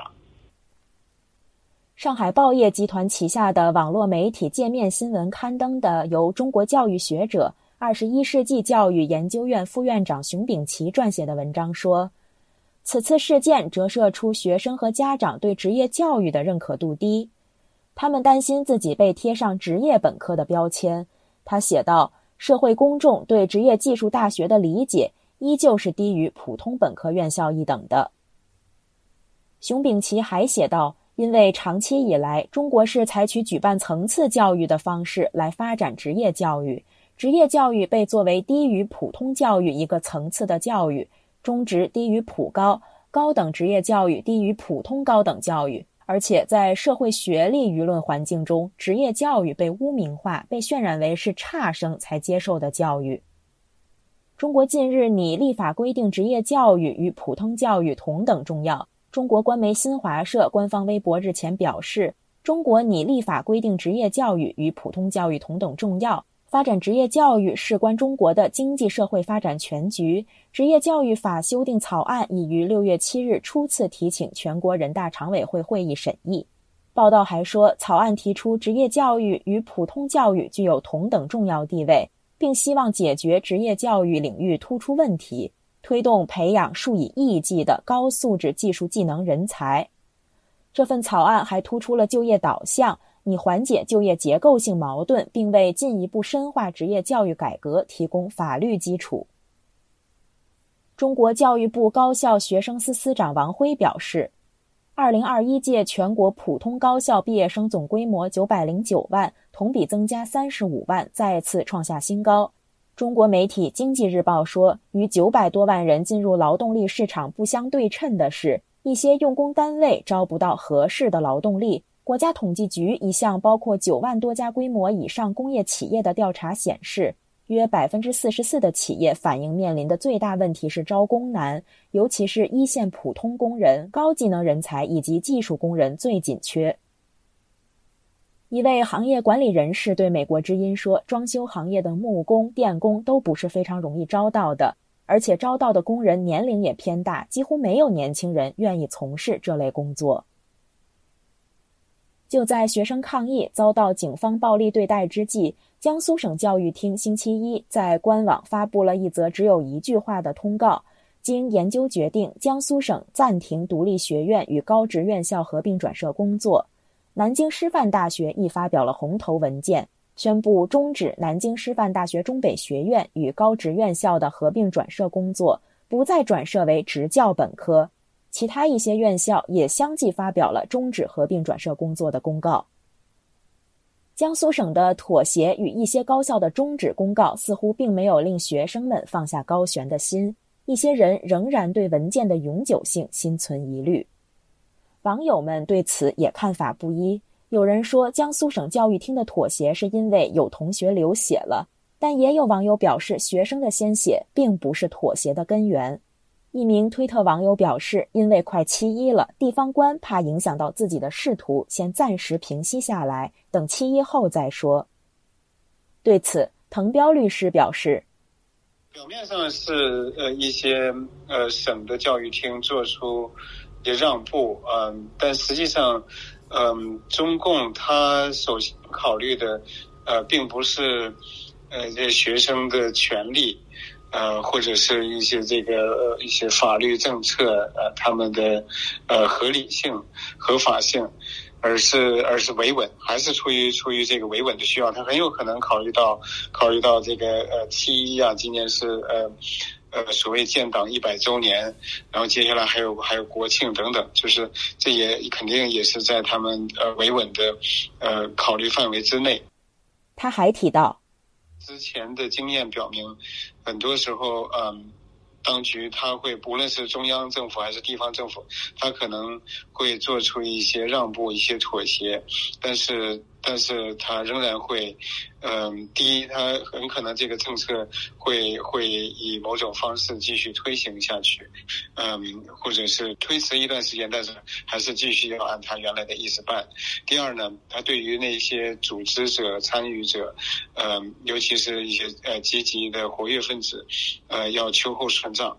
N: 上海报业集团旗下的网络媒体界面新闻刊登的由中国教育学者、21世纪教育研究院副院长熊丙奇撰写的文章说，此次事件折射出学生和家长对职业教育的认可度低，他们担心自己被贴上职业本科的标签。他写道，社会公众对职业技术大学的理解依旧是低于普通本科院校一等的。熊丙奇还写道，因为长期以来，中国是采取举办层次教育的方式来发展职业教育，职业教育被作为低于普通教育一个层次的教育，中职低于普高，高等职业教育低于普通高等教育，而且在社会学历舆论环境中，职业教育被污名化，被渲染为是差生才接受的教育。中国近日拟立法规定职业教育与普通教育同等重要。中国官媒新华社官方微博日前表示，中国拟立法规定职业教育与普通教育同等重要，发展职业教育事关中国的经济社会发展全局。职业教育法修订草案已于6月7日初次提请全国人大常委会会议审议。报道还说，草案提出职业教育与普通教育具有同等重要地位，并希望解决职业教育领域突出问题，推动培养数以亿计的高素质技术技能人才。这份草案还突出了就业导向，拟缓解就业结构性矛盾，并为进一步深化职业教育改革提供法律基础。中国教育部高校学生司司长王辉表示，2021届全国普通高校毕业生总规模909万，同比增加35万，再次创下新高。中国媒体《经济日报》说，与900多万人进入劳动力市场不相对称的是，一些用工单位招不到合适的劳动力。国家统计局一项包括9万多家规模以上工业企业的调查显示，约 44% 的企业反映面临的最大问题是招工难，尤其是一线普通工人、高技能人才以及技术工人最紧缺。一位行业管理人士对美国之音说，装修行业的木工、电工都不是非常容易招到的，而且招到的工人年龄也偏大，几乎没有年轻人愿意从事这类工作。就在学生抗议遭到警方暴力对待之际，江苏省教育厅星期一在官网发布了一则只有一句话的通告，经研究决定，江苏省暂停独立学院与高职院校合并转设工作。南京师范大学亦发表了红头文件，宣布终止南京师范大学中北学院与高职院校的合并转设工作，不再转设为职教本科。其他一些院校也相继发表了终止合并转设工作的公告。江苏省的妥协与一些高校的终止公告似乎并没有令学生们放下高悬的心，一些人仍然对文件的永久性心存疑虑。网友们对此也看法不一，有人说江苏省教育厅的妥协是因为有同学流血了，但也有网友表示学生的鲜血并不是妥协的根源。一名推特网友表示，因为快7·1了，地方官怕影响到自己的仕途，先暂时平息下来，等7·1后再说。 对此，滕彪律师表示，
P: 表面上是一些省的教育厅做出也让步，但实际上中共他首先考虑的并不是这学生的权利，或者是一些一些法律政策他们的合理性、合法性，而是维稳，还是出于这个维稳的需要，他很有可能考虑到这个7·11啊，今年是所谓建党100周年，然后接下来还有国庆等等，就是这也肯定也是在他们维稳的考虑范围之内。
N: 他还提到，
P: 之前的经验表明，很多时候当局他会无论是中央政府还是地方政府，他可能会做出一些让步、一些妥协，但是他仍然会第一，他很可能这个政策会以某种方式继续推行下去，或者是推迟一段时间，但是还是继续要按他原来的意思办。第二呢，他对于那些组织者、参与者，尤其是一些积极的活跃分子，要秋后算账。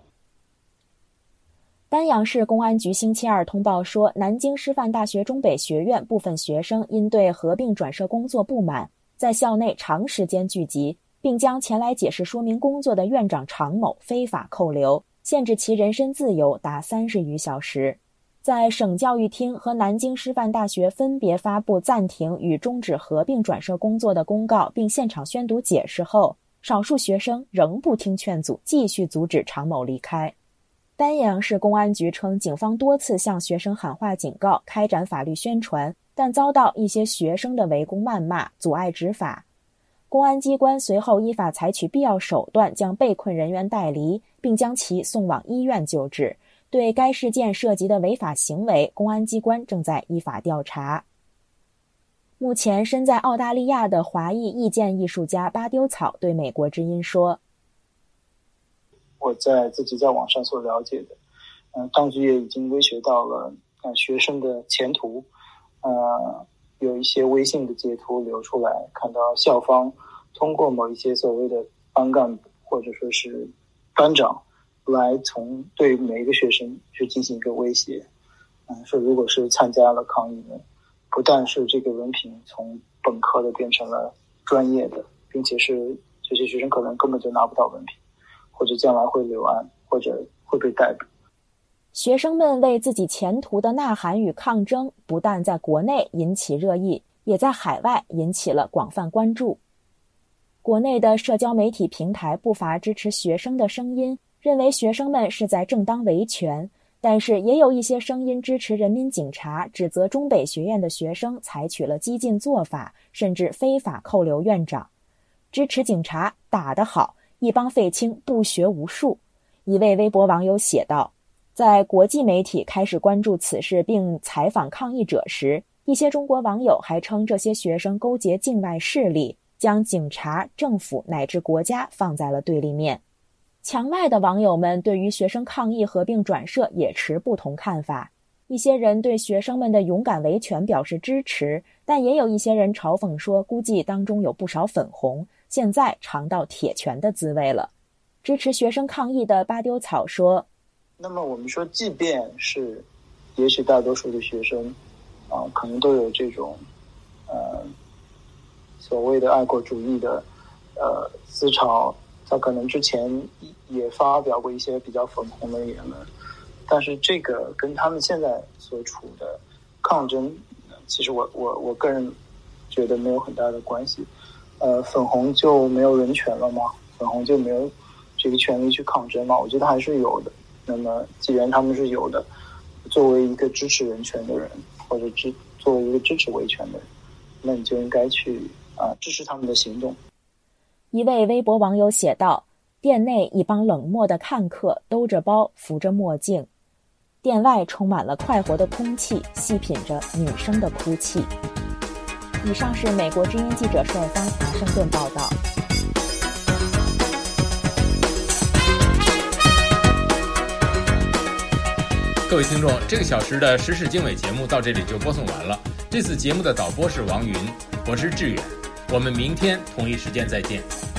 N: 丹阳市公安局星期二通报说，南京师范大学中北学院部分学生因对合并转设工作不满，在校内长时间聚集，并将前来解释说明工作的院长常某非法扣留，限制其人身自由达30余小时。在省教育厅和南京师范大学分别发布暂停与终止合并转设工作的公告，并现场宣读解释后，少数学生仍不听劝阻，继续阻止常某离开。丹阳市公安局称，警方多次向学生喊话警告，开展法律宣传，但遭到一些学生的围攻谩骂，阻碍执法。公安机关随后依法采取必要手段，将被困人员带离，并将其送往医院救治。对该事件涉及的违法行为，公安机关正在依法调查。目前身在澳大利亚的华裔意见艺术家巴丢草对美国之音说，
F: 我自己在网上所了解的，当局也已经威胁到了学生的前途，有一些微信的截图流出来，看到校方通过某一些所谓的班干部或者说是班长来对每一个学生去进行一个威胁，说如果是参加了抗议的，不但是这个文凭从本科的变成了专业的，并且是这些学生可能根本就拿不到文凭，或者将来会留案，或者会被逮捕。
N: 学生们为自己前途的呐喊与抗争，不但在国内引起热议，也在海外引起了广泛关注。国内的社交媒体平台不乏支持学生的声音，认为学生们是在正当维权，但是也有一些声音支持人民警察，指责中北学院的学生采取了激进做法，甚至非法扣留院长。支持警察打得好，一帮废青不学无术。一位微博网友写道，在国际媒体开始关注此事并采访抗议者时，一些中国网友还称这些学生勾结境外势力，将警察、政府乃至国家放在了对立面。墙外的网友们对于学生抗议合并转设也持不同看法，一些人对学生们的勇敢维权表示支持，但也有一些人嘲讽说，估计当中有不少粉红，现在尝到铁拳的滋味了。支持学生抗议的巴丢草说，
F: 那么我们说，即便是也许大多数的学生可能都有这种所谓的爱国主义的思潮，他可能之前也发表过一些比较粉红的言论，但是这个跟他们现在所处的抗争，其实我个人觉得没有很大的关系。粉红就没有人权了吗？粉红就没有这个权利去抗争吗？我觉得还是有的。那么既然他们是有的，作为一个支持人权的人，或者作为一个支持维权的人，那你就应该去支持他们的行动。
N: 一位微博网友写道，店内一帮冷漠的看客兜着包扶着墨镜，店外充满了快活的空气，细品着女生的哭泣。以上是美国之音记者帅芳华盛顿报道。
C: 各位听众，这个小时的时事经纬节目到这里就播送完了。这次节目的导播是王云，我是志远。 我们明天同一时间再见。